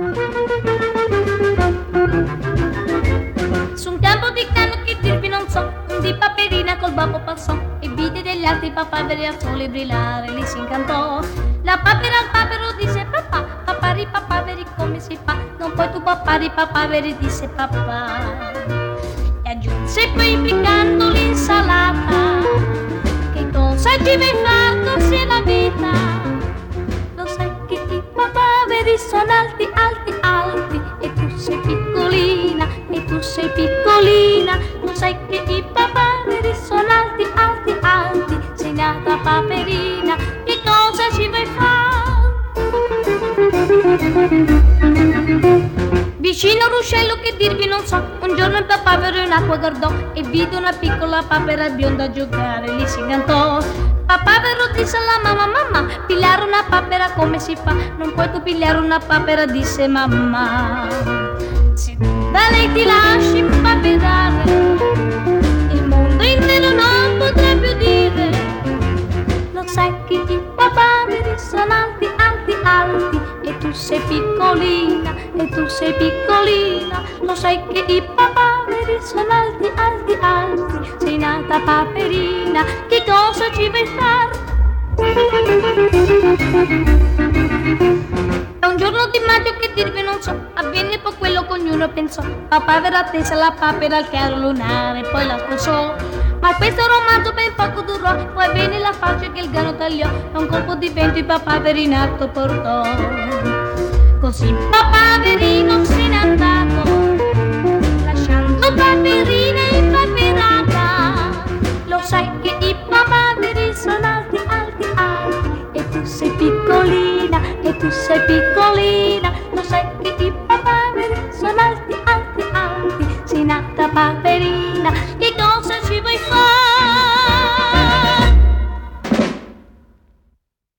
Su un campo di grano che dirvi non so, di Paperina col babbo passò e vide degli altri papaveri al sole brillare, lì si incantò. La papera al papero disse papà, papari papaveri come si fa? Non puoi tu papari papaveri, disse papà. E aggiunse poi impiccando l'insalata, che cosa ci vai far così è la vita? Lo sai che i papaveri sono alti, alti, alti, e tu sei piccolina, e tu sei piccolina. Lo sai che i papaveri sono alti, alti, alti, sei nata Paperina, che cosa ci vuoi fare? Vicino all'uscello che dirvi non so, un giorno il papavero in acqua guardò e vide una piccola papera bionda a giocare, lì si incantò. Papavero disse alla mamma, mamma, pigliare una papera come si fa? Non puoi tu pigliare una papera, disse mamma. Se da lei ti lasci paperare, il mondo intero non potrà più dire. Lo sai che i papaveri sono alti, alti, alti, e tu sei piccolina, e tu sei piccolina. Lo sai che i papaveri sono alti, alti, alti, sei nata Paperina, che cosa ci vuoi fare? È un giorno di maggio che dirvi non so, avvenne poi quello che ognuno pensò. Papavero attese la papera al chiaro lunare, poi la sposò. Ma questo romanzo ben poco durò, poi venne la falce che il grano tagliò, e un colpo di vento i papaveri in atto portò. Così Papaverino se n'è andato, lasciando Paperina impaperata. Lo sai che i papaveri sono alti, alti, alti, e tu sei piccolina, e tu sei piccolina. Lo sai che i papaveri sono alti, alti, alti, sei nata Paperina, che